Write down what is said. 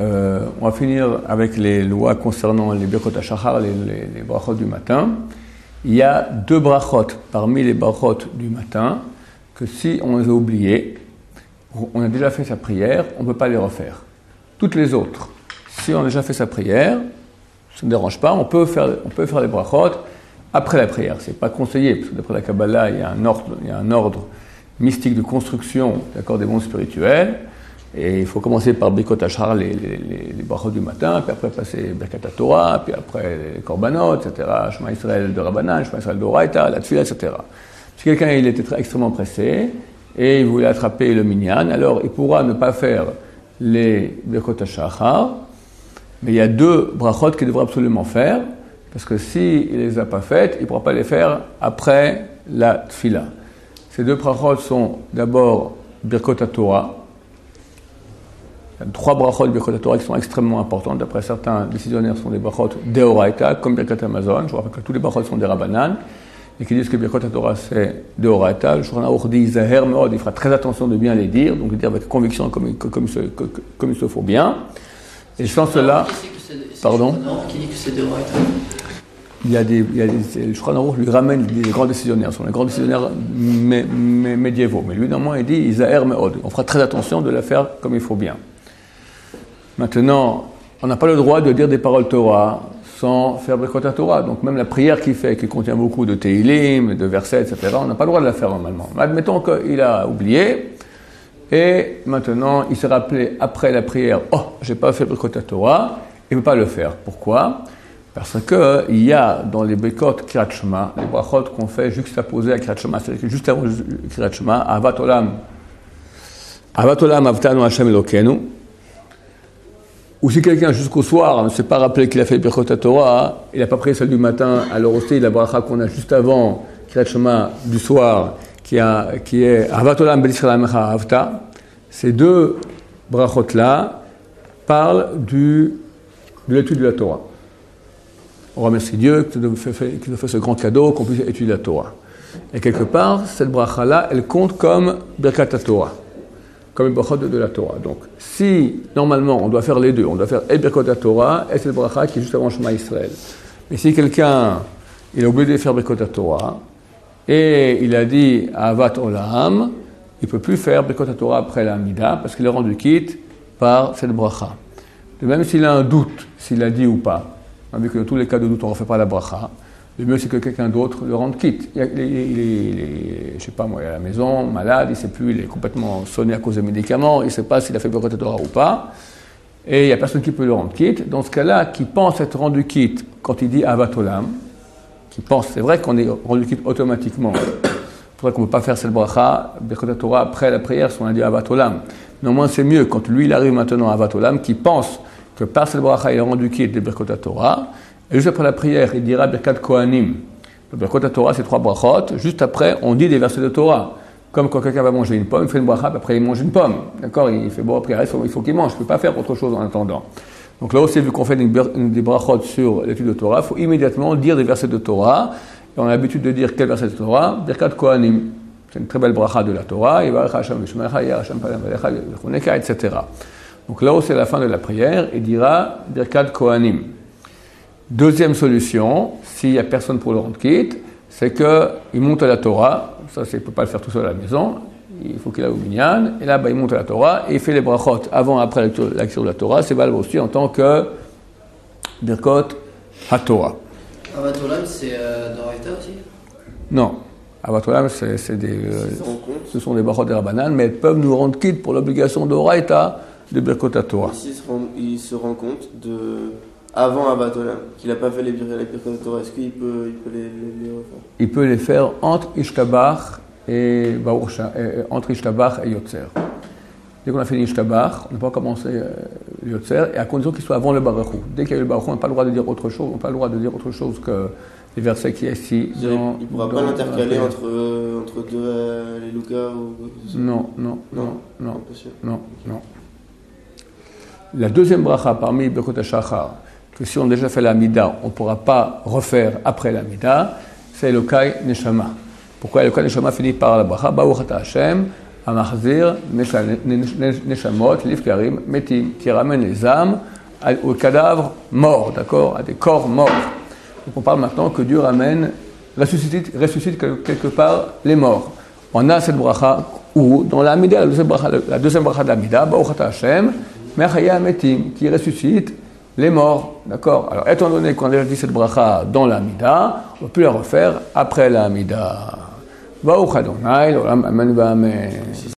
On va finir avec les lois concernant les Birkot HaShachar, les brachot du matin. Il y a 2 brachot parmi les brachot du matin que si on les a oubliés, on a déjà fait sa prière, on ne peut pas les refaire. Toutes les autres, si on a déjà fait sa prière, ça ne dérange pas, on peut faire les brachot après la prière. Ce n'est pas conseillé, parce que d'après la Kabbalah, il y a un ordre mystique de construction des mondes spirituels. Et il faut commencer par Birkot HaShachar, les brachot du matin, puis après passer Birkat HaTorah, puis après les Korbanot, etc. Shema Israël de Rabbanan, Shema Israël de Oraita, la Tfila, etc. Si quelqu'un il était extrêmement pressé et il voulait attraper le minyan, alors il pourra ne pas faire les Birkot HaShachar, mais il y a 2 brachot qu'il devra absolument faire, parce que s'il ne les a pas faites, il ne pourra pas les faire après la Tfila. Ces 2 brachot sont d'abord Birkot HaTorah. Il y a 3 brachot de Birkot HaTorah qui sont extrêmement importantes. D'après certains décisionnaires, ce sont des brachot d'Eoraita, comme Birkat Hamazon. Je vous rappelle que tous les brachot sont des Rabbanan, et qui disent que Birkot HaTorah c'est d'Eoraita. Le Shulchan Aruch dit Zaher Meod, il fera très attention de bien les dire, donc dire avec conviction comme il se faut bien. Et sans cela. Pardon ? Qui dit que c'est d'Eoraita ? Le Shulchan Aruch lui ramène des grands décisionnaires, ce sont les grands décisionnaires médiévaux. Mais lui, normalement, il dit Zaher Meod. On fera très attention de la faire comme il faut bien. Maintenant, on n'a pas le droit de dire des paroles Torah sans faire Birkot HaTorah. Donc même la prière qu'il fait, qui contient beaucoup de Tehillim, de versets, etc., on n'a pas le droit de la faire normalement. Mais admettons qu'il a oublié, et maintenant il s'est rappelé après la prière, « Oh, j'ai pas fait Birkot HaTorah », il ne peut pas le faire. Pourquoi ? Parce qu'il y a dans les Birkot Kriyat Shema, les brachot qu'on fait juxtaposés à Kriyat Shema, c'est-à-dire que juste avant Kriyat Shema, Ahavat Olam Avtanu Hashem Elokeinu. Ou si quelqu'un, jusqu'au soir, ne s'est pas rappelé qu'il a fait Birkot HaTorah, il n'a pas pris celle du matin, alors aussi la bracha qu'on a juste avant Kriyat Shema du soir, qui est Ahavat Olam B'Yisrael Amecha Ahavta. Ces 2 brachot-là parlent de l'étude de la Torah. On remercie Dieu qui nous a fait ce grand cadeau, qu'on puisse étudier la Torah. Et quelque part, cette bracha-là, elle compte comme Birkat HaTorah, comme le brachot de la Torah. Donc, si, normalement, on doit faire les 2, on doit faire et Birkot HaTorah et cette bracha qui est juste avant Shema Israël. Mais si quelqu'un, il a oublié de faire Birkot HaTorah et il a dit Ahavat Olam, il ne peut plus faire Birkot HaTorah après la Amida parce qu'il est rendu quitte par cette bracha. De même s'il a un doute, s'il a dit ou pas, vu que dans tous les cas de doute, on ne refait pas la bracha, le mieux c'est que quelqu'un d'autre le rende quitte. Il est, je sais pas moi, il est à la maison, malade, il ne sait plus, il est complètement sonné à cause des médicaments, il ne sait pas s'il a fait Birkot HaTorah ou pas, et il n'y a personne qui peut le rendre quitte. Dans ce cas-là, qui pense être rendu quitte quand il dit Ahavat Olam, qui pense, c'est vrai qu'on est rendu quitte automatiquement. C'est vrai qu'on ne peut pas faire cette bracha, Birkot HaTorah, après la prière, si on a dit Ahavat Olam. Néanmoins, c'est mieux quand lui, il arrive maintenant à Ahavat Olam, qui pense que par cette bracha, il est rendu quitte de Birkot HaTorah, et juste après la prière, il dira Birkat Kohanim. Le Birkot HaTorah, c'est 3 brachot. Juste après, on dit des versets de Torah. Comme quand quelqu'un va manger une pomme, il fait une bracha, puis après il mange une pomme. D'accord ? Il fait bon, après il faut qu'il mange. Je ne peux pas faire autre chose en attendant. Donc là aussi, vu qu'on fait des brachot sur l'étude de Torah, il faut immédiatement dire des versets de Torah. Et on a l'habitude de dire quel verset de Torah ? Birkat Kohanim. C'est une très belle bracha de la Torah. Etc. Donc là aussi, à la fin de la prière, il dira Birkat Kohanim. Deuxième solution, s'il n'y a personne pour le rendre quitte, c'est qu'il monte à la Torah. Ça, il ne peut pas le faire tout seul à la maison. Il faut qu'il aille au minyan. Et là, il monte à la Torah et il fait les brachot avant et après la lecture de la Torah. C'est valable aussi en tant que Birkot HaTorah. Ahavat Olam, c'est d'Oraita aussi ? Non. Ahavat Olam, ce sont des brachot des Rabbanan, mais elles peuvent nous rendre quitte pour l'obligation d'Oraita de Birkot HaTorah. Il se rend compte avant Ahavat Olam, qu'il n'a pas fait les Birkot HaTorah, est-ce qu'il peut les refaire ? Il peut les faire entre Ishtabach et Yotzer. Dès qu'on a fini Ishtabach, on ne peut pas commencer Yotzer, et à condition qu'il soit avant le Baruch Hu. Dès qu'il y a eu le Baruch Hu, on n'a pas le droit de dire autre chose, on n'a pas le droit de dire autre chose que les versets qui est ici. Il ne pourra pas l'intercaler entre deux les Lukas ou... Non. La deuxième bracha parmi Birkot HaShachar, que si on a déjà fait la Mida, on ne pourra pas refaire après la Mida, c'est Elokai Neshama. Pourquoi Elokai Neshama finit par la bracha Baruch Ata Hashem, Amachzir, Neshamot, Livkarim, Metim, qui ramène les âmes aux cadavres morts, d'accord, à des corps morts. Donc on parle maintenant que Dieu ressuscite quelque part les morts. On a cette bracha où, dans l'Amida, la deuxième bracha de l'Amida, Baruch Ata Hashem, Mechaya Metim, qui ressuscite les morts, d'accord. Alors, étant donné qu'on a déjà dit cette bracha dans l'Amida, on peut la refaire après l'Amida. Baruch Adonai, l'olam, amen, amen.